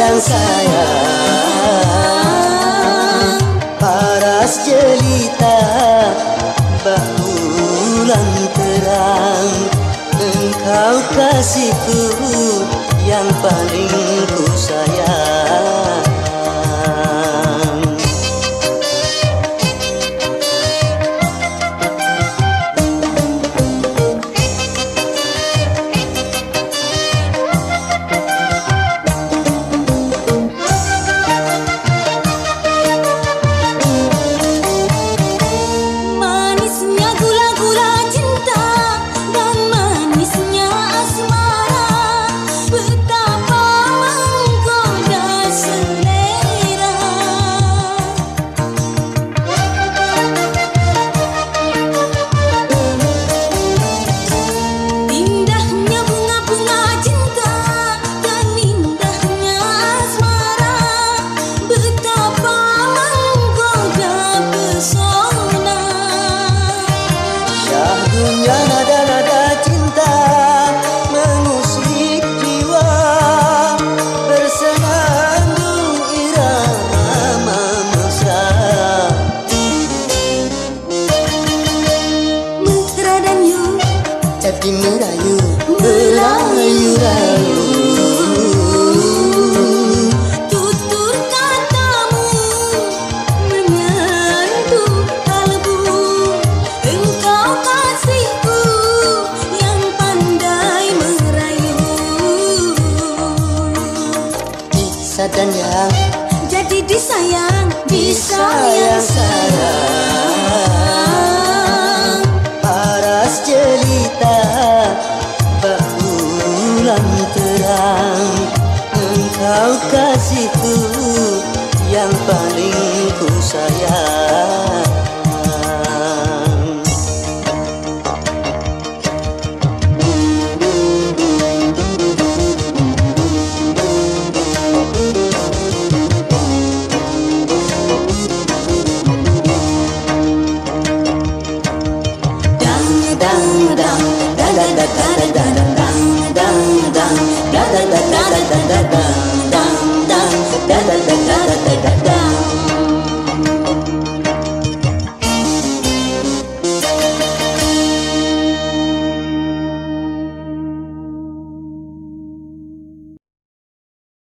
sayang sayang, paras jelita bulan terang, engkau kasihku yang paling ku sayang. Nada-nada cinta mengusik jiwa, bersenandung irama mesra. Mesra dan yu, jadi merayu, merayu-rayu. tutur katamu menyentuh kalbu, engkau kasihku yang pandai merayu. Bisa dan yang Jadi disayang, disayang sayang, paras jelita bulan terang, engkau kasihku yang paling ku sayang. Da da da da da da da da da da da da da da da da da da.